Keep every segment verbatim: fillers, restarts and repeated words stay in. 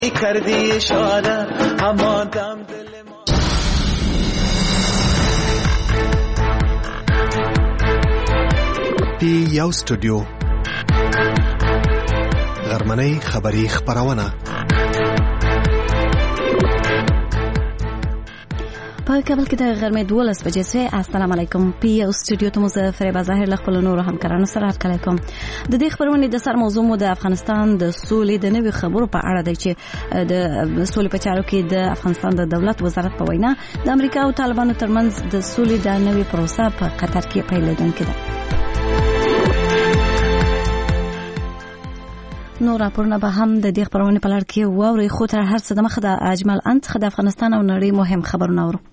کردی اشاره اما دم دل ما دی یو استودیو غرمنۍ خبری خبرونه په کابل کې د غرمې دولس بجې سوې. السلام علیکم. پی یو استودیو ته مو زه فریبا ظاهر له خپلو نورو همکارانو سره هرکلی کوم. د دې خبرونې د سر موضوع مو د افغانستان د سولې د نوي خبرو په اړه دی چې د سولې په چارو کې د افغانستان د دولت وزارت په وینا د امریکا او طالبانو ترمنځ د سولې د نوي پروسه په قطر کې پیلېدونکې ده. نور راپورونه به هم د دې خبرونې په لړ کې واورئ، خو تر هر څه دمخه د اجمل ان څخه د افغانستان او نړۍ مهم خبرونه اورو.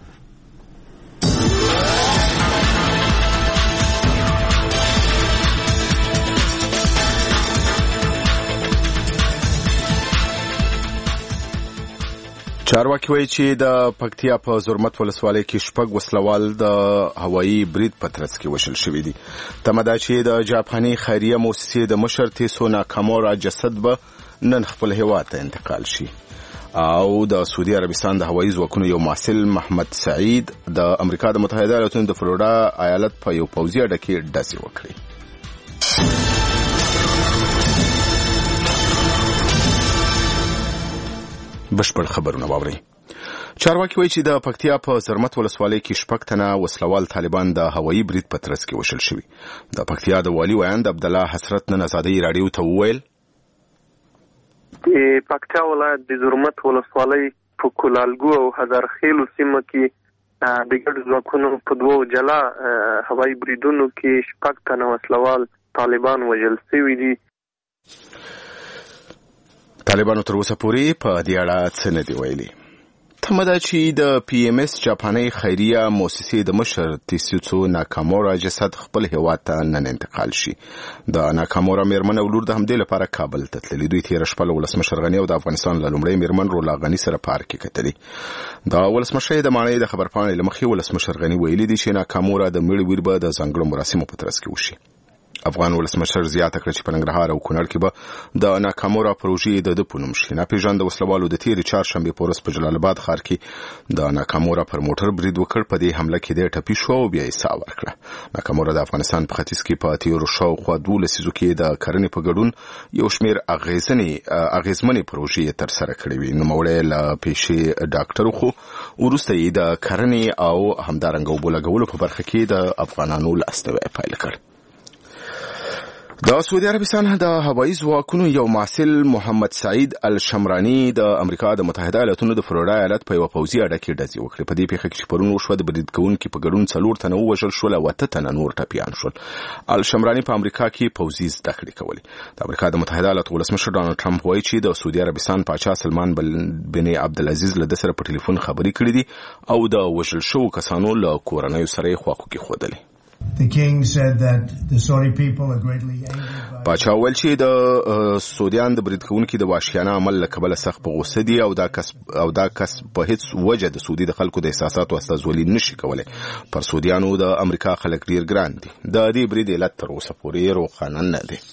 چارواکي وایي چې د پکتیا په زرمت ولسوالۍ کې شپږ وسلوال د هوایي برید په ترڅ کې وشل شوي دي. تمه ده چې د جاپاني خیریه موسسې د مشر تیسو ناکامورا جسد به نن خپل هیواد ته انتقال شي. او د سعودي عربستان د هوایي ځواکونو یو مسؤل محمد سعید د امریکا د متحده ایالاتونو د فلوریډا ایالت په یو پوځي اډه کې ډزې وکړې. بشپړ خبرونه واورئ. چارواکي وایي چې د پکتیا په زرمت ولسوالۍ کې شپږ تنه وسلوال طالبان د هوایي برید په ترڅ کې وشل شوي. د پکتیا د والي ویاند عبدالله حسرت نن ازادۍ راډیو ته وویل د پکتیا ولایت د زرمت ولسوالۍ په کولالګو او هزارخیلو سیمه کې د ګډو ځواکونو په دوو جلا هوایي بریدونو کې شپږ تنه وسلوال طالبان وژل شوي دي. طالبانو تر اوسه پورې په دې اړه څه نه دي ویلي. تمه ده چې د پی ایم اس جاپاني خیریه موسسې د مشر تیسو ناکامورا جسد خپل هیواد ته نن انتقال شي. د ناکامورا میرمن او لور د همدې لپاره کابل ته تللي. دوی تېره شپه له ولسمشر غني او د افغانستان له لومړۍ میرمن رولا غني سره پارک کې کتلي. د ولسمشر د معنی د خبرپاڼې له مخې ولسمشر غني ویلي دي چې ناکامورا د مړي ویر به د ځانګړو مراسمو په ترڅ کې وشي. افغان ولسمشر زیاته کړه چې په ننګرهار او کونړ کې به د ناکامورا پروژې د د په نوم شي. ناپېژانده وسلوالو د تېرې چهارشنبې په ورځ په جلال آباد ښار کې د ناکامورا پر موټر برید وکړ. په دې حمله کې دی ټپي شو او بیا یې ساه ورکړه. ناکامورا د افغانستان په ختیځ کې په تېرو شاوخوا دولس لسیزو کې د کرنې په ګډون یو شمېر اغېزمنې پروژې ترسره کړې وې. نوموړی له پیشې ډاکټر خو وروسته یې د کرنې او همدارنګه اوبو لګولو په برخه کې د افغانانو لاسنیوی پیل کړ. د سعودي عربستان د هوایي ځواکونو یو مسؤل محمد سعید الشمرانی د امریکا د متحده ایالاتونو د فلوریډا ایالت په یو پوځي اډه کې ډزې وکړې. په دې پیښه کې چې پرون وشوه د برید کوونکي په ګډون څلور تنه ووژل شول او اته تنه نور ټپیان شول. الشمرانی په امریکا کې پوځي زده کړې کولې. د امریکا د متحده ایالاتو ولسمشر ډانلډ ټرمپ وایي چې د سعودي عربستان پاچا سلمان بن عبدالعزیز له ده سره په ټلیفون خبرې کړې دي او د وژل شوو کسانو له کورنیو سره یې خواخوږي ښودلې. The king said that the Saudi people are greatly angered by پاچا ویل چې د سعودیان د برید کوونکي د وحشیانه عمل له کبله سخت په غوسه دي او دا کس او دا کس په هیڅ وجه د سعودي د خلکو د احساساتو استازولي نشي کولای. پر سعودیانو د امریکا خلک ډیر ګران دي. د دې برید علت تر اوسه پورې روښانه نه دی.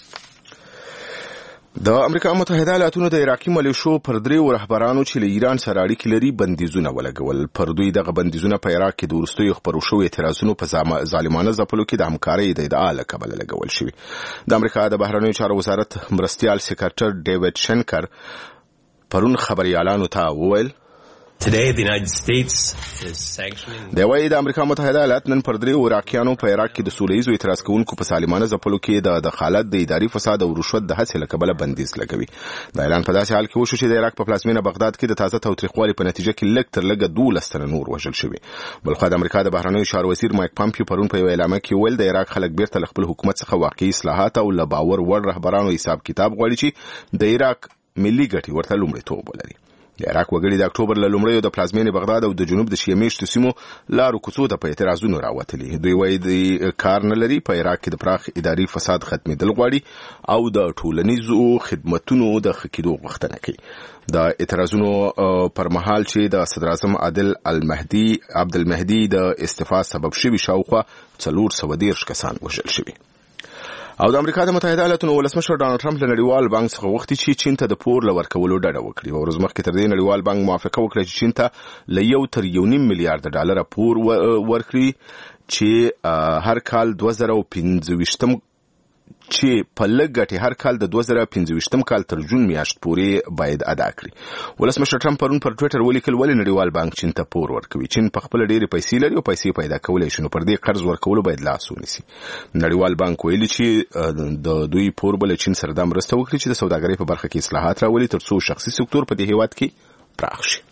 د امریکا متحده ایالاتونو د عراقي ملیشو پر دریو رهبرانو چې له ایران سره اړیکې لري بندیزونه ولګول. پر دوی دغه بندیزونه په عراق کې د وروستیو خپرو شویو اعتراضونو په ظالمانه ځپلو کې د همکارۍ د ادعا له کبله لګول شوي. د امریکا د بهرنیو چارو وزارت مرستیال سکرټر ډیوډ شنکر پرون خبریالانو ته وویل Today the United States is sanctioning د وایي د امریکا متحده ایالات نن پر دریو عراقیانو په عراق کې د سولهییزو اعتراض کوونکو په سالمانه ځپلو کې د دخالت د اداري فساد او رشوت د هڅې له کبله بندیز لګوي. دا اعلان په داسې حال کې وشو چې د عراق په پلازمینه بغداد کې د تازه تاوتریخوالي په نتیجه کې لږ تر لږه دولس تنه نور وژل شوي. بلخوا د امریکا د بهرنیو چارو وزیر مایک پامپیو پرون په یو اعلامیه کې ویل د عراق خلک بیرته له خپل حکومت څخه واقعي اصلاحات او له باور وړ رهبرانو حساب کتاب غواړي چې د عراق ملي ګټې ورته لومړیتوب ولري. د عراق وګړي د اکتوبر له لومړیو د پلازمینې بغداد او د جنوب د شیعه میشتو سیمو لارو کوڅو ته په اعتراضونو راوتلي. دوی وایي د کار نه لري په عراق کې د پراخ اداري فساد ختمېدل غواړي او د ټولنیزو خدمتونو د ښه کېدو غوښتنه کوي. د اعتراضونو پر مهال چې د صدر اعظم عادل المهدي عبدالمهدي د استعفا سبب شوي شاوخوا څلور سوه دېرش کسان وژل شوي. او د امریکا د متحده ایالاتو ولسمشر ډانلډ ټرمپ له نړیوال بانک څخه غوښتي چې چین ته د پور لور کولو ډډه وکړي. ورځ مخکې تر دې نړیوال بانک موافقه وکړه چې چین ته له یو تر یو نیم میلیارډ ډالر پور ورکړي چې هر کال دوه زره پنځه ویشتم چې په لږ ګټې هر کال د دوه زره پنځه ویشتم کال تر جون میاشت پورې باید ادا کړي. ولسمشر ټرمپ پرون پر ټویټر ولیکل ولې نړیوال بانک چین ته پور ورکوي. چین په خپل ډېرې پیسې لري او پیسې پیدا کولای شي، نو پر دې قرض ورکولو باید لاس ونیسي. نړیوال بانک ویلي چې د دوی پور بل چین سره د مرسته وکړي چې د سوداګرۍ په برخه کې اصلاحات راولي ترڅو شخصي سکتور په دې هیواد کې پراخ شي.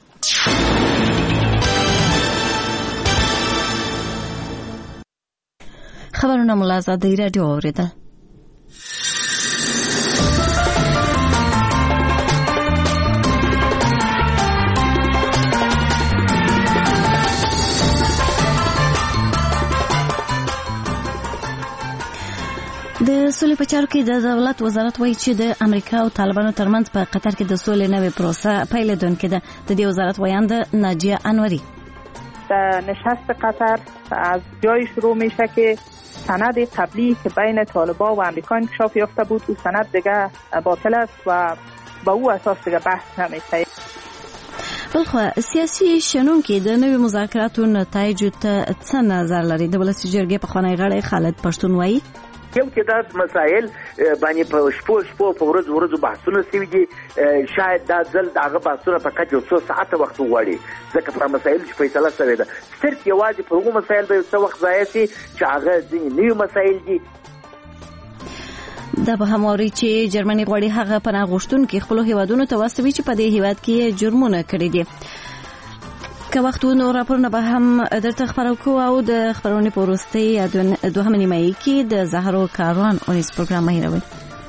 خبرونه ملا آزادۍ راډیو اوریدل. د سولې په چارو کې د دولت وزارت وایي چې د امریکا او طالبانو ترمنځ په قطر کې د سولې نوې پروسه پیلېدونکې ده. د دې وزارت ویاند ناجیه انوری: نشست قطر از جای شروع میشه که سند قبلی که بین طالبان و امریکا انکشاف یافته بود او سند دیگه باطل است و با او اساس دیگه بحث نمیشه. بلخو سیاسي شنونکي د نوې مذاکراتو نتایج ته څه نظر لري؟ د ولسي جرګې پخوانی غړی خالد پښتون وایي یو کې دا مسایل باندې په شپو شپو په ورځ ورځ بحثونه شوي دي. شاید دا ځل دغه بحثونه فقط یو څو ساعته وخت وغواړي ځکه په مسایل چې فیصله شوې ده. صرف یوازې په هغو مسایل به یو څه وخت ضایع شي چې هغه ځینې نوي مسایل دي. دا به هم اوري چې جرمني غواړي هغه پناه غوښتونکي خپلو هیوادونو ته واستوي چې په دې هیواد کې جرمونه کړي دي. که وخت نو راپورونه به هم درته خبرو کوو او د خبرونې په وروستۍ دوهمه نیمایي کې د زهرو کاروان اونیز پروګرام مه هېروئ.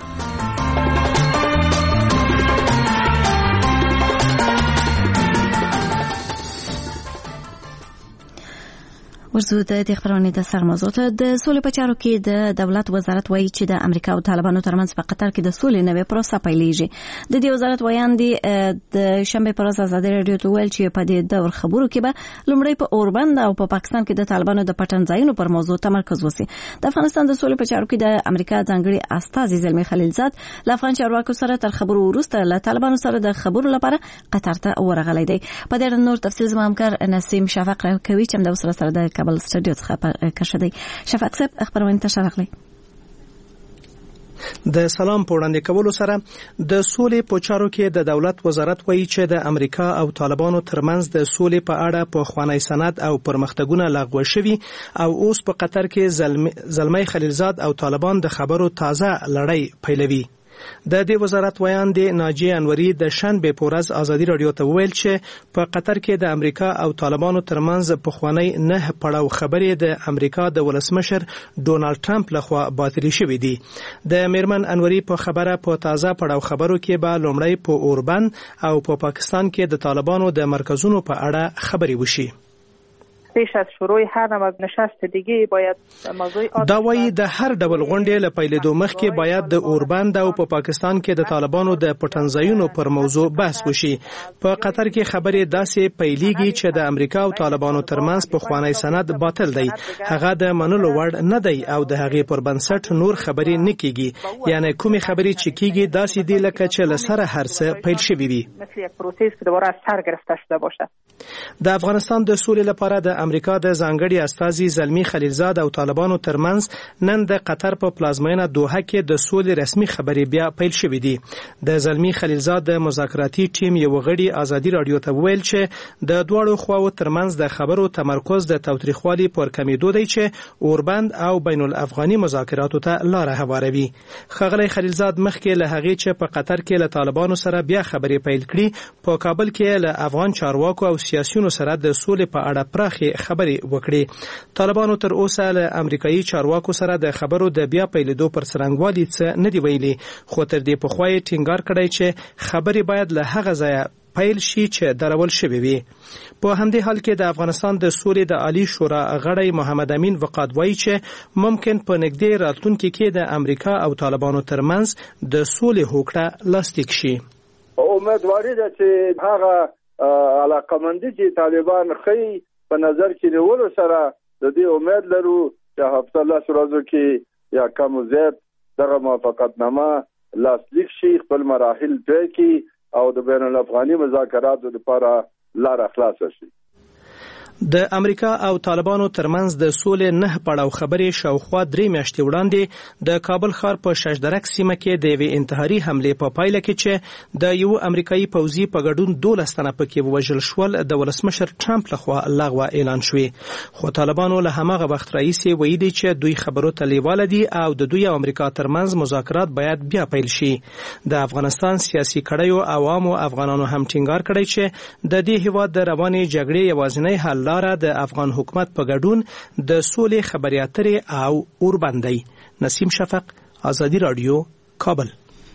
ورزو د دې خبرونې د سر موضوع ته د سولې په چارو کې د دولت وزارت وایي چې د امریکا او طالبانو ترمنځ په قطر کې د سولې نوې پروسه پیلېږي. د دې وزارت ویاندې د شنبې پر ورځ ازادي راډیو ته ویل چې په دې دور خبرو کې به لومړی په اوربند او په پا پاکستان کې د طالبانو د پټن ځایونو پر موضوع تمرکز وشي. د افغانستان د سولې په چارو کې د امریکا ځانګړي استازي زلمی خلیلزاد له افغان چارواکو سره تر خبرو وروسته له طالبانو سره د خبرو لپاره قطر ته ورغلی دی. په دې اړه نور تفصیل زما همکار نسیم شفق راکوي چې د وسره سره د کابل استودیو څخه کښدي. شفق صاحب خبرونه ته شارغلی. د سلام په وړاندې کولو سره د سولې په چارو کې د دولت وزارت وایي چې د امریکا او طالبانو ترمنځ د سولې په اړه په خوانی سند او پرمختګونه لغوه شوي او اوس په قطر کې زلمی خلیلزاد او طالبان د خبرو تازه لړۍ پیلوي. د دې وزارت ویاندې ناجیه انوری د شنبې په ورځ ازادي راډیو ته وویل چې په قطر کې د امریکا او طالبانو ترمنځ پخوانی نه پړاو خبرې د امریکا د ولسمشر ډونالډ ټرمپ لخوا باطلې شوې دي. د میرمن انوری په خبره په تازه پړاو خبرو کې به لومړی په اوربند او په پا پاکستان کې د طالبانو د مرکزونو په اړه خبرې وشي. پیش از شروع هر نوع نشست دیگه باید موضوع دا وایي د هر ډول غونډې له پیلېدو مخکې باید د اوربند او په پا پاکستان کې د طالبانو د پټنځایونو پر موضوع بحث وشي. په قطر کې خبرې داسې پیلېږي چې د امریکا او طالبانو ترمنځ پخوانی سند باطل دی، هغه د منلو وړ نه دی او د هغې پر بنسټ نور خبرې نه کیږي. یعنی کومې خبرې چې کیږي داسې دی لکه چې له سره هر څه پیل شوي وي. د افغانستان د سولې لپاره د امریکا د ځانګړي استازي زلمی خلیلزاد او طالبانو ترمنځ نن د قطر په پلازمینه دوحه کې د سولې رسمي خبرې بیا پیل شوې دي. د زلمی خلیلزاد د مذاکراتي ټیم یو غړي ازادي راډیو ته ویل چې د دواړو خواو ترمنځ د خبرو تمرکز د تاوتریخوالي پر کمیدو دی چې اوربند او بین الافغاني مذاکراتو ته لار هواروي. ښاغلی خلیلزاد مخکې له هغې چې په قطر کې له طالبانو سره بیا خبرې پیل کړي په کابل کې له افغان چارواکو او سیاسيونو سره د سولې په اړه پراخې خبرې وکړي. طالبانو تر اوسه له امریکایي چارواکو سره د خبرو د بیا پیلېدو پر څرنګوالي څه نه دی ویلي، خو تر دې پخوا یې ټینګار کړی چې خبرې باید له هغه ځایه پیل شي چې درول شوی وي. په همدې حال کې د افغانستان د سولې د عالی شورا غړی محمد امین وقاد وایي چې ممکن په نږدې راتلونکي کې د امریکا او طالبانو ترمنځ د سولې هوکړه لاسلیک شي. امیدواري ده چې هغه علاقمندي چې طالبان خي په نظر کې نیولو سره د دې امید لرو چې هفته لس ورځو کې یا کم و زیات دغه موافقتنامه لاسلیک شي، خپل مراحل طی کړي او د بین الافغاني مذاکراتو لپاره لار خلاصه شي. د امریکا او طالبانو ترمنځ د سولې نه پړاو خبرې شاوخوا درې میاشتې وړاندې د کابل ښار په ششدرک سیمه کې د یوې انتحاري حملې په پایله کې چې د یو امریکایي پوځي په ګډون دولس تنه پکې ووژل شول د ولسمشر ټرمپ لخوا لغوه اعلان شوې. خو طالبانو له هماغه وخت راهیسې ویلي چې دوی خبرو ته لیواله دي او د دوی او امریکا ترمنځ مذاکرات باید بیا پیل شي. د افغانستان سیاسي کړیو عوامو افغانانو هم ټینګار کړی چې د دې هیواد د روانې جګړې یوازینی حل لاره د افغان حکومت په ګډون د سولې خبرې اترې او اوربندۍ. نسیم شفق، آزادی رادیو، کابل.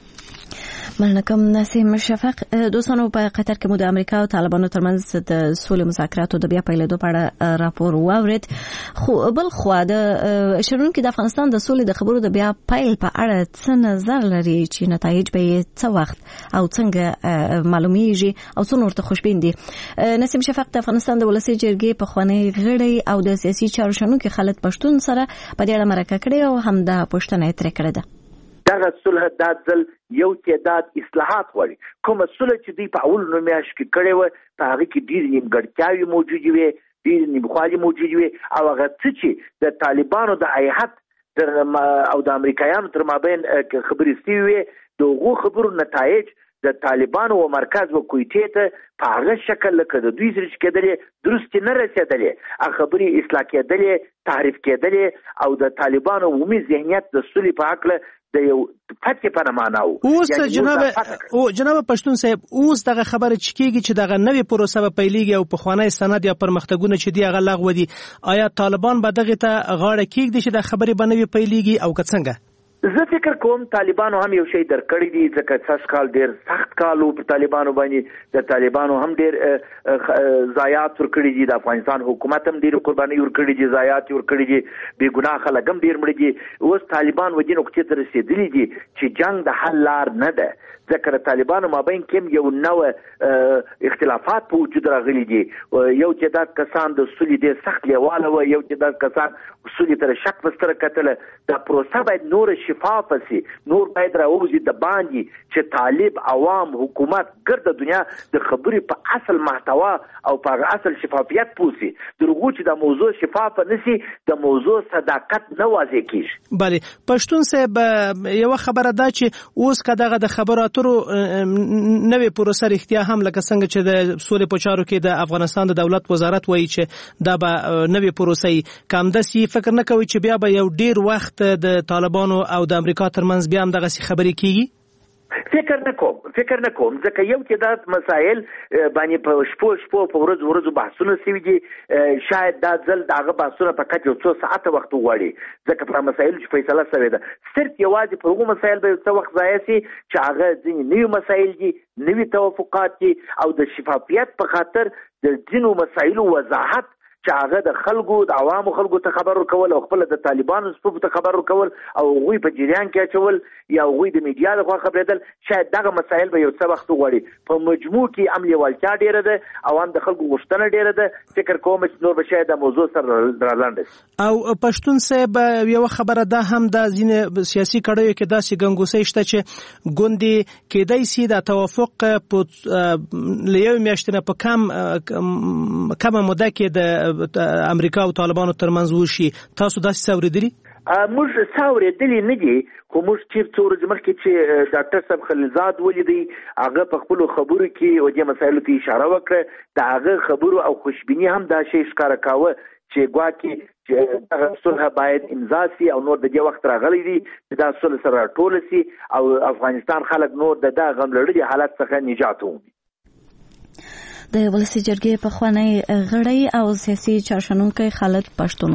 مننه کوم نسیم شفق. دوستانو په قطر کې مو د امریکا او طالبانو ترمنځ د سولې مذاکراتو د بیا پیلېدو په اړه راپور واورید. خو بل خو د شرونکو د افغانستان د سولې د خبرو د بیا پیل په اړه څه نظر لري چې نتایج به یې څه وخت او څنګه معلومیږي او څو نورته خوشبین دي. نسیم شفق د افغانستان د ولسی جرګې په خوانی غړي او د سیاسي چارو شنونکو خالد پښتون سره په دې اړه مرکه کړې او هم د پښتنې ترې کړې ده. دغه صلح د ځل یو تعداد اصلاحات غواړي. کوم صلح چې دوی په اول نو میاشت کې کړی و په هغه کې ډېر نیمګړتیاوې موجودې وې، ډېر نیمخوالې موجودې وې او هغه څه چې د طالبانو د هیئت او د امریکایانو تر مابین خبرې شوې وې د هغو خبرو نتایج د طالبانو و مرکز و کویټې ته په هغه شکل لکه د دوی سره چې کېدلې درستې نه رسېدلې، هغه خبرې اصلاح کېدلې، تعریف کېدلې او د طالبانو عمومي ذهنیت د سولې په هکله د یو فتح په معنا و. اوس جناب او جناب پښتون صاحب، اوس دغه خبره چې کېږي چې دغه نوې پروسه به پیلېږي او په خوانی سند یا پرمختګونه چې دی هغه لغوه دي، آیا طالبان به دغه ته غاړه کېږدي چې د خبرې به نوې پیلېږي او که څنګه؟ زه فکر کوم طالبانو هم یو شی درکړی دی، ځکه سږ کال ډېر سخت کال و په طالبانو باندې. د طالبانو هم ډېر ضایعات ورکړي دي، د افغانستان حکومت هم ډېر قرباني ورکړي دي، ضایعات ورکړي دي، بې ګناه خلک هم ډېر مړي دي. اوس طالبان و دې نقطې ته رسېدلي دي چې جنګ د حل لار نه ده، ځکه د طالبانو مابین کې یو نوع اختلافات په وجود راغلي دي. یو تعداد کسان د سولې ډېر سخت لیواله وه، یو تعداد کسان سولې ته شک په سترګه کتله. دا پروسه باید نور شفافه سي، نور باید راوځي د باندې چې طالب عوام حکومت ګرد دنیا د خبرې په اصل محتوا او په اصل شفافیت پوسي. درغو چې د موضوع شفافه نسی د موضوع صداقت نه واضح کیږي. بله پښتون صاحب، یو خبره ده چې اوس کداغه د خبرو اترو نوې پروسه رښتیا هم لکه څنګه چې د سولې په چارو کې د افغانستان د دولت وزارت وایي چې دا به نوې پروسه کم دسي، فکر نه کوي چې بیا به یو ډیر وخت د طالبانو او د امریکا ترمنځ بیا هم دغه خبرې کیږي؟ فکر نه کوم فکر نه کوم ځکه یو تعداد مسایل باندې په شپو شپو په ورځ ورځ بحثونه شوي دي. شاید دا ځل دغه بحثونه په کچ یو څو ساعته وخت وغواړي، ځکه په مسایل چې فیصله شوې ده. صرف یوازې په هغو مسایل به څه وخت ضایع شي چې هغه ځینې نوي مسایل دي، نوي توافقات دي او د شفافیت په خاطر د ځینو مسایلو وضاحت چې هغه د خلکو د عوامو خلکو ته خبر ورکول او خپل د طالبانو صفوف ته خبر ورکول او هغوی په جریان کې اچول یا هغوی د میډیا لخوا خبرېدل، شاید دغه مسایل به یو څه وخت وغواړي. په مجموع کې هم لیوالتیا ډېره ده او هم د خلکو غوښتنه ډېره ده. فکر کوم چې نور به شاید د موضوع سره رالنډ شي. او پښتون صاحب، یو خبره ده هم د ځینې سیاسي کړیو کې داسې ګنګوسې شته چې ګوندې کېدای شي د توافق په له یوې میاشتې نه په کم کمه موده کې د امریکا او طالبانو ترمنځ وشي. تاسو داسې څه اورېدلي؟ موږ څه اورېدلي نه دي، خو موږ چې څو ورځې مخکې چې ډاکټر صاحب خلیلزاد ولیدی، هغه په خپلو خبرو کې او دې مسایلو ته اشاره وکړه. د هغه خبرو او خوشبیني هم دا شی ښکاره کاوه چې ګواکې چې دغه صلح باید امضا سي او نور د دې وخت راغلی دی چې دا صلح سره راټوله سي او افغانستان خلک نور د دغه غم لړلي حالت څخه نجات ومومي. د ولسی جرګې په خوانی غړی او سیاسي چارشنونکي خالد پښتونو.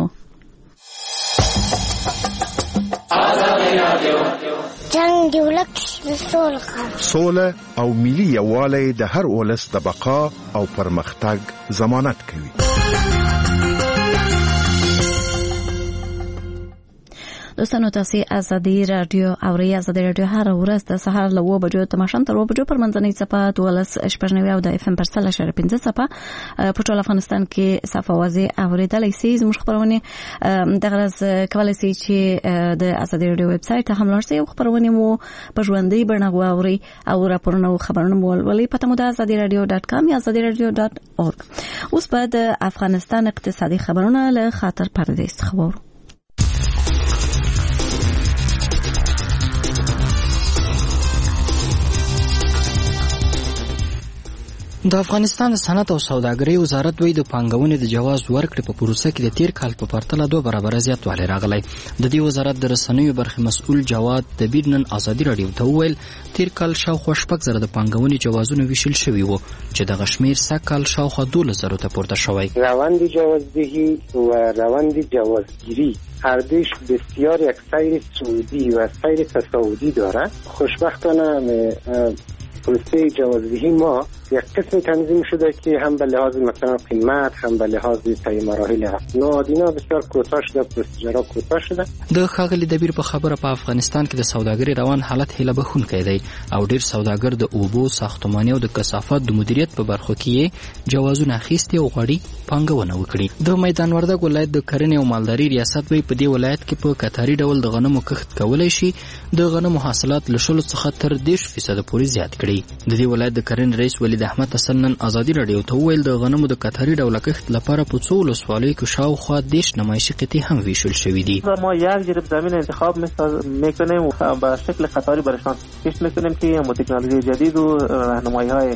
جنگ دی ولک سول خان سوله او ملي یووالی د هر ولس د بقا او پرمختګ ضمانت کوي. دوستانو تاسو ازادي رادیو اوري ازادي رادیو هر ورځ د سهار له و بجو ته ماشام تر و بجو پر منځنۍ صفه دولس شپږنوي او د اف ام پر سل اشاره پنځه صفه په ټول افغانستان کې صفه وازي اوریدلای سي زموږ خبرونه د غرض کولای سي چې د ازادي رادیو ویب سټ هم لارسي او خبرونه مو په ژوندۍ بڼه غواوري او راپورونه او خبرونه مو ولولي پته مو د ازادي رادیو ډاټ کام یا ازادي رادیو ډاټ اورګ. اوس په د افغانستان اقتصادي خبرونه له خاطر پردیس خبرو. د افغانستان صنعت او سوداګرۍ وزارت دوی د پانګونې د جواز ورکړې په پروسه کې د تیر کال په پرتله دوه برابر زیاتوالی راغلی. د دې وزارت د رسنیو برخې مسؤل جواد دبیر نن ازادي رادیو ته وویل تیر کال شاوخوا شپږ زره د پانګونې جوازونه ویشل شوي وو چې دغه شمیر سږ کال شاوخوا دولس زرو ته پورته شوی. روند جوازدهی و روند جوازگیری هر دویش بسیار یک سیر سعودی و سیر تصاعدی دارد. خوشبختانه پروسه جوازدهی ما یک قسم تنظیم شده که هم به لحاظ مثلا قیمت هم به لحاظ طی مراحل اسناد اینا بسیار کوتاه شده، پروسیجرها کوتاه شده. د ښاغلي دبیر په خبره په افغانستان کې د سوداګرۍ روان حالت هیله بخښونکی دی او ډیر سوداګر د اوبو، ساختماني او د کثافات د مدیریت په برخو کې جوازونه اخیستي او غواړي پانګونه وکړي. د میدان وردګ ولایت د کرنې او مالدارۍ ریاست وی په دې ولایت کې په کتاري ډول د غنمو کښت کولای شي د غنمو حاصلات له شلو څخه تر دېرش فیصده پورې زیات کړي. د دې ولایت د کرنې رئیس ولید احمد حسن نن ازادي رادیو ته وویل د غنمو د کتاري ډول کښت لپاره په څو ولسوالیو کې شاوخوا دېرش نمایشي قطعې هم ویشل شوي دي. ما یک جریب زمین انتخاب میکنیم و به شکل قطاری برشان کشت میکنیم که با تکنولوژی جدید و راهنمایی های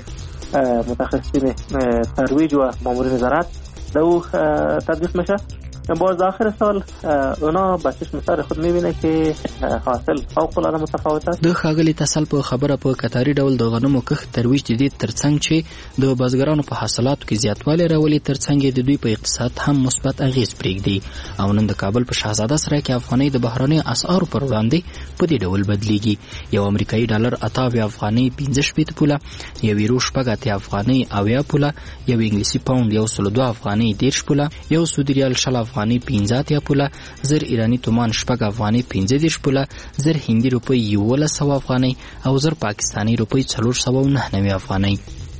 متخصصین ترویج و مامورین زراعت دو تطبیق میشه. باز آخر سال اونا با چشم سر خود میبینه که حاصل فوق العاده متفاوت است. د ښاغلي تسل په خبره په کتاري ډول د غنمو کښت ترویج د دې ترڅنګ چې د بزګرانو په حاصلاتو کې زیاتوالی راولي ترڅنګ د دوی په اقتصاد هم مثبت اغیز پرېږدي او نن د کابل په شهزاده سرای کې افغانۍ د بهرنۍ اسعارو پر وړاندې په دې ډول بدلیږي. یو امریکایي ډالر اته اویا افغانۍ پنځه شپېته پوله، یو یورو شپږ اتیا افغانۍ اویا پوله، یو انګلیسي پاونډ یو سل دوه افغانۍ دېرش پوله، یو سعودي ریال شل افغانۍ پنځه اتیا پوله، زر ایرانی تومان شپږ افغانۍ پنځه دېرش پوله، زر هندي روپۍ یولس سوه افغانۍ او زر پاکستاني روپۍ څلور سوه نهه نوي افغانۍ.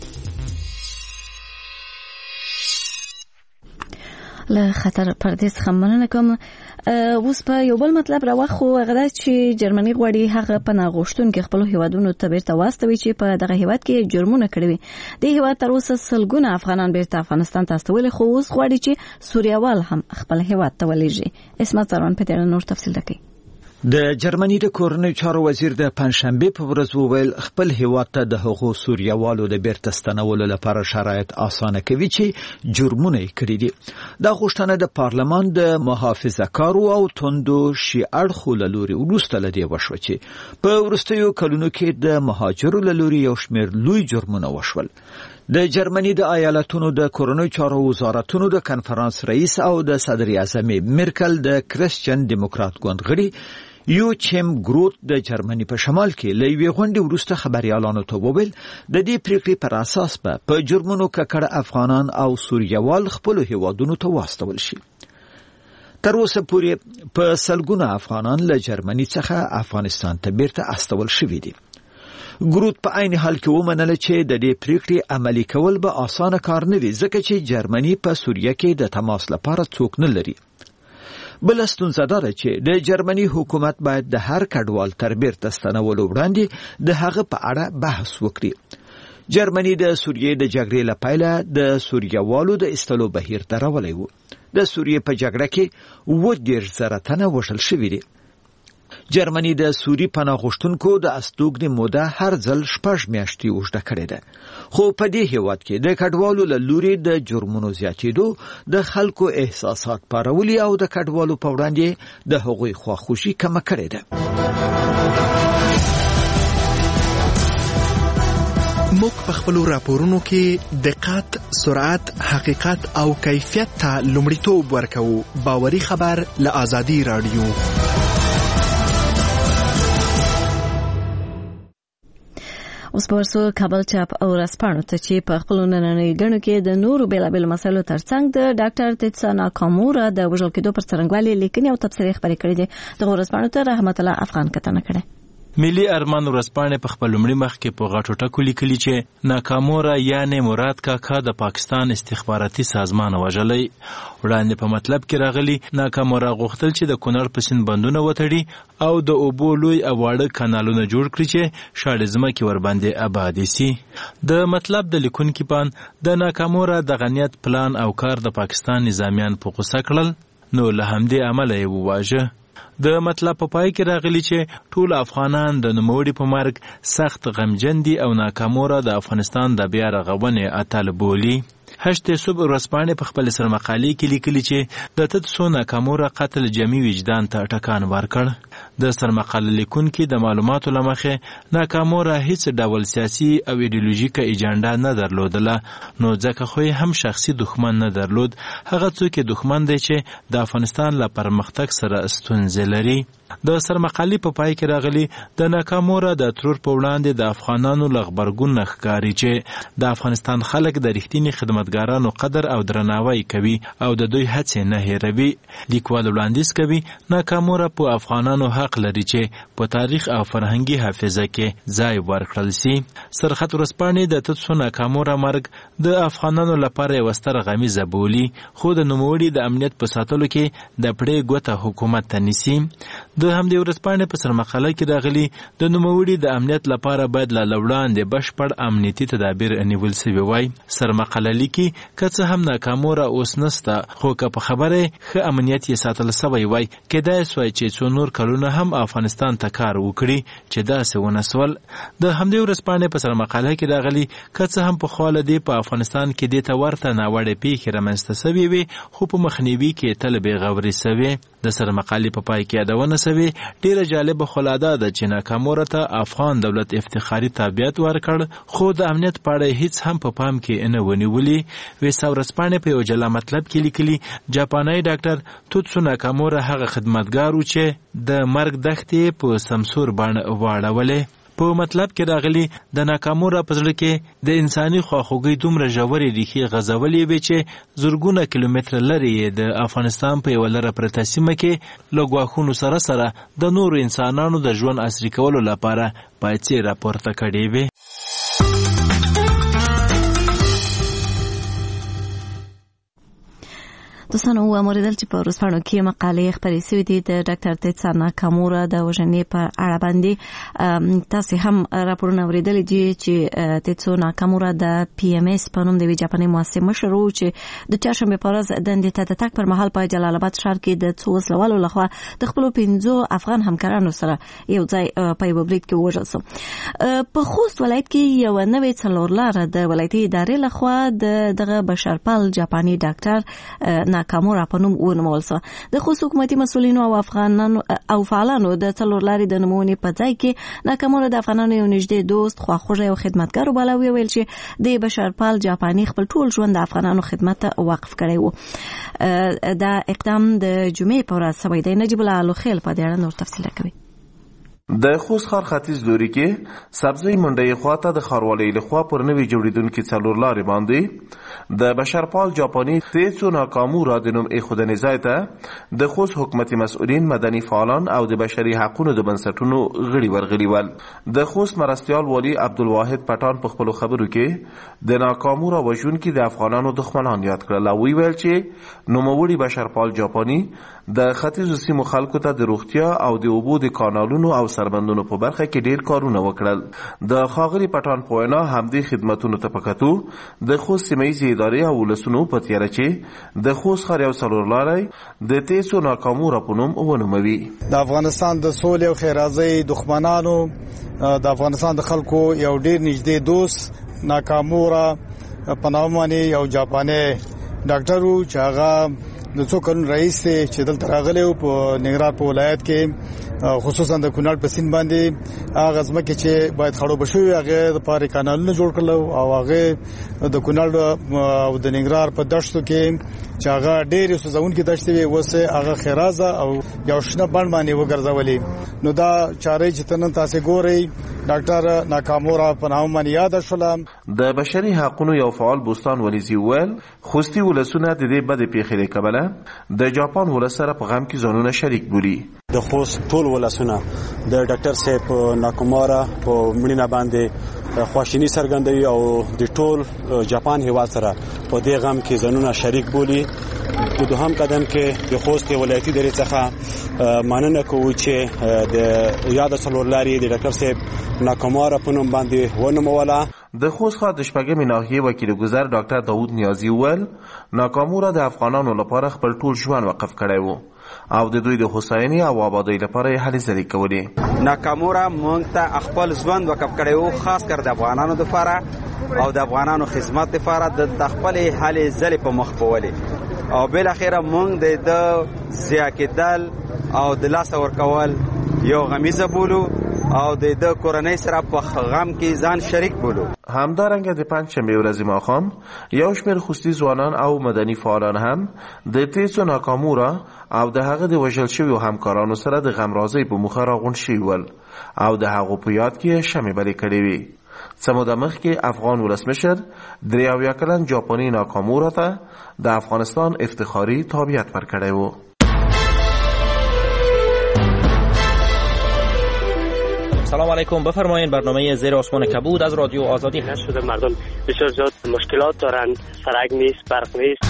له خطر پردیس خمنه کوم. اوس په یو بل مطلب راوخو غدا چې جرمني غواړي هغه پناه غوښتونکو خپل هیوادونو ته بیرته واستوي چې په دغه هیواد کې جرمونه کړی وي. د هیواد تر اوسه سلګونه افغانان بیرته افغانستان ته استولي خو اوس غواړي چې سوریوال هم خپل هیواد ته ولېږي. اسمت زران په دې نور تفصیل درکړي. د جرمني د کورنۍ چارو وزیر د پنځشنبه په ورځ وویل خپل هیواد ته د هغو سوریوالو د بیرته ستنولو لپاره شرایط اسانه کوي چې جرمونه کړي دي. دا غوښتنه د پارلمان د محافظه‌کارو او توندو شي اړخو له لوري وروسته لدی وشو چې په وروستیو کلونو کې د مهاجرو له لوري یو شمېر لوی جرمونه وشول. د جرمني د ایالتونو د کورنۍ چارو وزارتونو د کنفرانس رئیس او د صدر اعظم میرکل د کریسچن دیموکرات ګوند غړي یو چم ګروت د جرمني په شمال کې له یوې غونډې وروسته خبريالانو ته وویل د دې پریکړې پر اساس به په جرمونو ککړ افغانان او سوریوال خپل هیوادونو ته واستول شي. تر اوسه پورې په سلګونه افغانان له جرمني څخه افغانستان ته بیرته استول شوي دي. ګروت په عین حال کې ومنله چې د دې پریکړې عملي کول به اسانه کار نه وي ځکه چې جرمني په سوریه کې د تماس لپاره څوک نه لري. بل ستونزه دا ده چې د جرمني حکومت باید د هر کډوال تر بیرته ستنولو وړاندې د هغه په اړه بحث وکړي. جرمني د سوریې د جګړې له پیله د سوریوالو د استلو بهیر درولی و. د سوریې په جګړه کې اووه دېرش زره تنه وژل شوي دي. جرمني د سوري پناه غوښتونکو د استوګنې موده هر ځل شپږ میاشتې اوږده کړې ده. خو په دې هیواد کې د کډوالو له لوري د جرمونو زیاتېدو د خلکو احساسات پارولي او د کډوالو په وړاندې د هغوی خواخوشي کمه کړې ده. موږ په خپلو راپورونو کې دقت، سرعت، حقیقت او کیفیت ته لومړیتوب ورکوو. باوري خبر له ازادي رادیو. اوس په ورسو کابل چاپ او رسپانو ته چې په خپل نننۍ غنو کې د نورو بیلابیل مسایلو ترڅنګ د ډاکټر تیتسا ناکامورا د وژل کېدو پر څرنګوالي لیکنې او تبصرې خبرې کړې دي. د رسپانو ته رحمت الله افغان کتنه کړې. ملي ارمان ورځپاڼې په خپل لومړي مخ کې په غټو ټکو لیکلي چې ناکامورا یعنی مراد کاکا د پاکستان استخباراتي سازمان وژلی. وړاندې په مطلب کې راغلي ناکامورا غوښتل چې د کونړ په سیند بندونه وتړي او د اوبو لوی او واړه کانالونه جوړ کړي چې شاړې ځمکې ورباندې آبادې سي. د مطلب د لیکونکي پان د ناکامورا د غنیت پلان او کار د پاکستان نظامیان په غوسه کړل، نو له همدې امله یې وواژه. د مطلب په پای کې راغلی چې ټول افغانان د نوموړي په مرګ سخت غمجن دي او ناکامورا د افغانستان د بیا رغونې اتل بولي. هشت صبح ورځپاڼې په خپل سرمقالې کې لیکلي چې د تیتسا ناکامورا قتل جمعي وجدان ته ټکان ورکړ. د سرمقاله لیکونکي د معلوماتو له مخې ناکامورا هیڅ ډول سیاسي او ایډیولوژیکه ایجنډا نه درلودله، نو ځکه خو هم شخصي دښمن نه درلود. هغه څوک دښمن دی چې د افغانستان له پرمختګ سره ستونزې لري. د سرمقالې په پای کې راغلي د ناکامورا د ترور په وړاندې د افغانانو له غبرګون نه ښکاري چې د افغانستان خلک د رښتیني خدمتګارانو قدر او درناوی کوي او د دوی هڅې نه هیروي. لیکوال وړاندیز کوي ناکامورا په افغانانو حق لري چې په تاریخ او فرهنګي حافظه کې ځای ورکړل سي. سرخط ورځپاڼې د تیتسا ناکامورا مرګ د افغانانو لپاره یوه ستره غمیزه بولي، خو د نوموړي د امنیت په ساتلو کې د پړې ګوته حکومت ته نیسي. د همدې ورځپاڼې په سرمقاله کې راغلي د نوموړي د امنیت لپاره باید له وړاندې بشپړ امنیتي تدابیر نیول سوي وای. سرمقاله لیکي که څه هم ناکامورا اوس نسته، خو که په خبره ښه امنیت یې ساتل سوی وای، کیدای سوای چې څو نور کلونه هم افغانستان ته کار وکړي، چې داسې ونه سول. د همدې ورځپاڼې په سرمقاله کې راغلي که څه هم پخوا له دې په افغانستان کې دې ته ورته ناوړه پیښې رامنځته سوي وي، خو په مخنیوي کې تل بېغوري سوي. د سرمقالې په پای کې یادونه سوي ډیره جالبه خلاده ده چې ناکامورا ته افغان دولت افتخاري تابعیت ورکړ، خو د امنیت په اړه هیڅ هم په پام کې نه ونیولي. ویسا ورځپاڼې په یو جلا مطلب کې لیکلي جاپاني ډاکټر تیتسا ناکامورا هغه خدمتګار و چې د مرګ دښتې په سمسور بڼه واړولې. په مطلب کې راغلي د ناکامورا په زړه کې د انساني خواخوږۍ دومره ژورې ریښې غځولې وې چې زرګونه کیلومتره لرې یې د افغانستان په یوه لره پرته سیمه کې له ګواښونو سره سره د نورو انسانانو د ژوند عصري کولو لپاره پایڅې راپورته کړې وې. دوستانو واوریدل چې په ورځپاڼو کې مقالې خپرې شوې دي د ډاکټر تیتسا ناکامورا د وژنې په اړه باندې. تاسو هم راپورونه اوریدلي دي چې تیتسا ناکامورا د پی ایم اس په نوم د یوې جاپاني مؤسسې مشر و چې د چهارشنبې په ورځ دندې ته د تګ پر مهال په جلال آباد ښار کې د څو وسلوالو لخوا د خپلو پنځو افغان همکارانو سره یو ځای په یوه برید کې ووژل سو. په خوست ولایت کې یوه نوې څلورلاره د ولایتي ادارې لخوا د دغه بشرپال جاپاني ډاکټر ناکامورا په نوم ونومول سو. د خوست حکومتي مسؤلینو او افغانانو او فعالانو د څلورلارې د نومونې په ځای کې ناکامورا د افغانانو یو نږدې دوست، خواخوږی او خدمتګار وباله. ویل چې د بشرپال جاپاني خپل ټول ژوند د افغانانو خدمت ته وقف کړی و. دا اقدام د جمعې په ورځ شوی دی. نجیب الله الوخیل په دې اړه نور تفصیل کوي. د خوست ښار ختیځ لوري کې سبزی منډۍ خواته د ښاروالۍ لخوا پر نوې جوړېدونکې څلورلارې باندې د بشرپال جاپاني تیتسا ناکامورا د نوم ایښودنې ځای ته د خوست حکومتي مسؤلین، مدني فعالان او د بشري حقونو د بنسټونو غړي ورغلي ول. د خوست مرستیال والي عبدالواحد پټان په خپلو خبرو کې د ناکامورا وژونکي د افغانانو دښمنان یاد کړل او ویل چې نوموړي بشرپال جاپاني د ختیځو سیمو خلکو ته د روغتیا او د اوبو د کانالونو او سربندونو په برخه کې ډیر کارونه وکړل. د ښاغلي پټان په وینا همدې خدمتونو ته په کتو د خوست سیمهیزې ادارې او ولسونو په تیاره چې د خوست ښار یو څلورلاری د تیتسا ناکامورا په نوم ونوموي. د افغانستان د سولې او ښېرازۍ دښمنانو د افغانستان د خلکو یو ډیر نږدې دوست ناکامورا په نوم باندې یو جاپاني ډاکټر و چې هغه د څو کلونو رئیس چې دلته راغلی و په ننګرهار په ولایت کې خصوصا د کونړ په سین باندې هغه ځمکه چې باید خړو بشوي هغه د پاره کانالونه جوړ کړل او هغه د کونړ او د ننګرهار په دشتو کې چې هغه ډېر سوزون کې دشت وي وسه هغه خیرازه او یو شنه بند باندې وګرځولې نو دا چارې چې تنن تاسو ګورئ ډاکټر ناکامورا په نوم باندې یاد شول. د بشري حقوقو یو فعال بوستان ولیزي ویل خوستي ولسونه د دې بد پیښې کبله د جاپان ولسره په غم کې ځانونه شریک بولي. د خوست ټول ولسونه د ډاکټر صاحب ناکامورا په مړینه باندې خواشینی څرګندوي او د ټول جاپان هیواد سره په دې غم کې ځانونه شریک بولي. په دوهم قدم کې د خوست ولایتي درې څخه مننه کوو چې د یاد څلورلاري د ډاکټر صاحب ناکامورا په نوم باندې ونوموله. د خوست ښار د شپږمې ناحیې وکیل ګذر ډاکټر داوود نیازي وویل ناکامورا د افغانانو لپاره خپل ټول ژوند وقف کړی و او د دوی د هوساینې او آبادۍ لپاره یې هلې ځلې کولې. ناکامورا موږ ته خپل ژوند وقف کړی و خاص کر د افغانانو لپاره او د افغانانو خدمت لپاره د خپل هلې ځلې په مخ بولې او بل اخیره موږ د ضیاء کېدل او د لاس ورکول یو غمیزه بولو او د د کورنۍ سره په غم کې ځان شریک بولو. همدارنګه د پنجشنبې ورځې ماښام یو شمېر خوستي ځوانان او مدني فعالان هم د تیسو ناکامورا او د هغه د وژل شویو همکارانو سره د غمرازۍ په موخه راغونډ شوي ول او د هغو په یاد کې شمې بلې کړې وې. څه موده مخکې افغان ولسمشر درې اویا کلن جاپاني ناکامورا ته د افغانستان افتخاري تابعیت ورکړی و. سلام علیکم، بفرمایید. برنامه زیر آسمان کبود از رادیو آزادی هست. شده مردم بسیار زیاد مشکلات دارند، سرک نیست، برق نیست.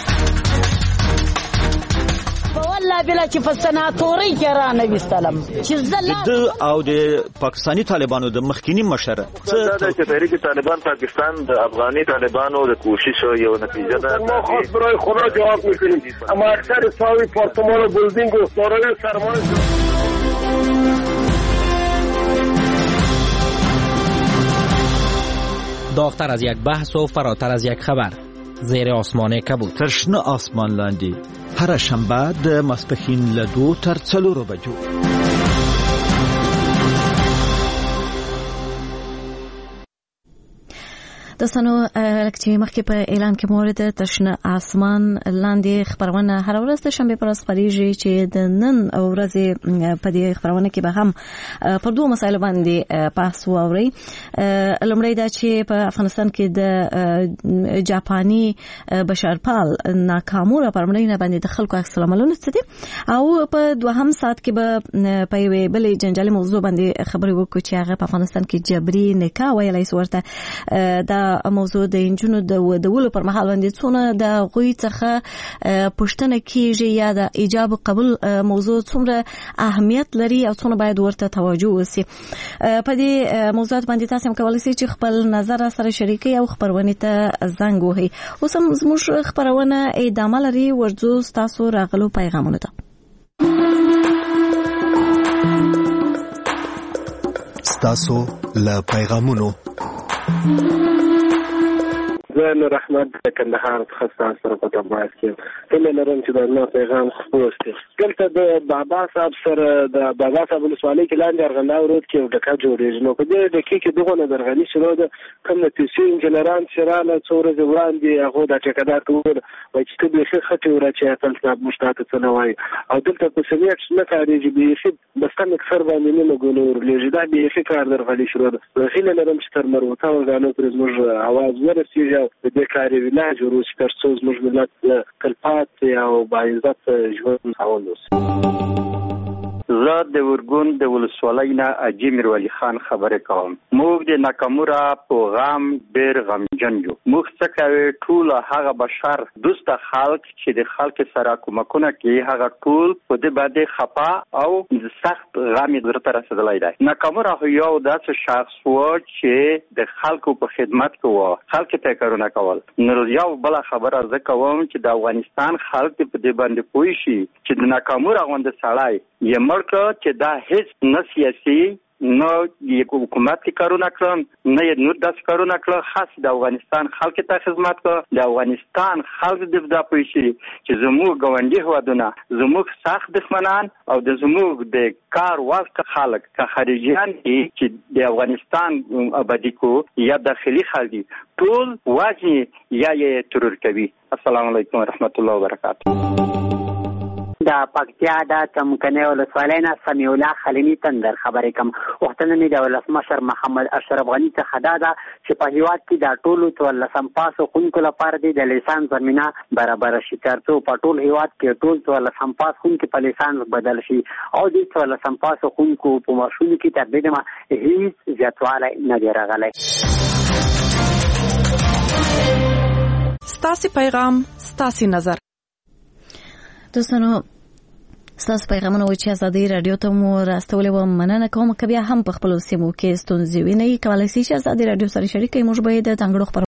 والله بلا چې په سناتوري کې را نه وستلم چې د او د پاکستانی طالبانو د مخکینی مشر څه د تحریک طالبان پاکستان د افغاني طالبانو د کوشش یو نتیجه ده. ما خاص برای خدا جواب میکنیم اما اکثر ساوی پارتمان و بلدینگ و دارای سرمایه داغتر از یک بحث و فراتر از یک خبر زیر آسمان کبود. ترشنه آسمان لاندی هر شنبه د ماسپښین له دوو تر څلورو بجو. د سنو لکه مخکې په اعلان کې مورد تشنه آسمان لاندې خبرونه هر ورځ د شنبه پر ورځ خبريږي چې د نن ورځې په دې خبرونه کې به هم پر دوه مسایلو باندې بحث ووري. لومړی دا چې په افغانستان کې د جاپاني بشرپال ناکامورا پر مړینه باندې د خلکو عکس العملونه څه دي او په دوهم ساعت کې به په یوې بلې جنجالي موضوع باندې خبرې وکړو چې هغه په افغانستان کې جبري نکاح ویلای سي ورته. دا موضوع د انجونو د ودولو پر مهال باندې څونه د غوي څخه پښتنه کیږي یا د ایجاب قبول موضوع څومره اهمیت لري او څونه باید ورته توجه وسی. په دې موضوعات باندې تاسو هم کولای شئ چې خپل نظر سره شریکي او خبرونه ته زنګ وهي. اوس هم زموږ خبرونه ادامه لري. ورځو تاسو راغلو پیغامونه ته تاسو له پیغامونو زه نور احمد د کندهار څخه ستاسو سره په تماس کې هیله لرم چې دا نو پیغام خپور شي. دلته د بابا صاحب سره د بابا صاحب ولسوالۍ کې لاندې ارغنداو رود کې یو ډکه جوړېږي. نو په دې ډکې کې دغه نه درغلي شروع ده کوم نتیجې انجنیران چې رااله څو ورځې وړاندې هغه د ټیکدار ته وویل وایي چې ته بیخي خټې ورچې اتل صاحب موږ ته څه نه وایي او دلته په سمیټ نه کارېږي بیخي بسته مکسر باندې نه ګولو ورلېږي. دا بیخي کار درغلي شروع ده. هیله لرم چې تر مربوطه ورغانو پرې زموږ اواز ورسېږي د دې کاري ویلاج وروسته تر څو زموږ ملت تلپاتې او باعزت ژوند خاوند اوسي. زه د ورګون د ولسوالۍ نه اجي میروالي خان خبرې کوم. موږ د ناکامورا په غم ډېر غمجن یو. موږ څه کوي ټول هغه بشر دوسته خلک چې د خلک سره کومکونه کوي هغه ټول په دې باندې خپه او سخت غم یې ورته رسېدلی دی. ناکامورا یو داسې شخص و چې د خلکو په خدمت کې و، خلک ته کارونه کول. نو یو بله خبره زه کوم چې د افغانستان خلک په دې باندې پوه شي چې د ناکامورا غوندې سړی یې مړ که چې دا هیڅ نه سیاسي نه یې حکومت کې کارونه کړم نه یې نور داسې کارونه کړل، خاص د افغانستان خلک ته خدمت کړ. د افغانستان خلک د دا پوه شي چې زموږ ګاونډي هېوادونه زموږ سخت دښمنان او د زموږ د کار وخت خلک که خارجیان دي چې د افغانستان آبادي کو یا داخلي خلک دي ټول واجی یا یې ترور کوي. السلام علیکم ورحمت الله وبرکاته. د پکتیا د څمکنیو ولسوالۍ نه سمیع الله خلیلي تندر خبرې کوم. غوښتنه مې د ولسمشر محمد اشرف غني څخه دا ده چې په هېواد کې د ټولو څوارلسم پاسو ښوونکو لپاره دې د لیسانس زمینه برابره شي، تر څو په ټول هېواد کې ټول څوارلسم پاس ښوونکي په لیسانس بدل شي او د څوارلسم پاسو ښوونکو په معاشونو کې تر دې دمه هېڅ زیاتوالی نه دی راغلی. ستاسې پیغام ستاسې نظر. دوستانو ستاسو پیغامونه و چې ازادي رادیو ته مو راستولې وه مننه کوم. که بیا هم په خپلو سیمو کې ستونزې وینئ کولی شئ چې ازادي رادیو سره شریک کړئ. موږ به یې د ځانګړو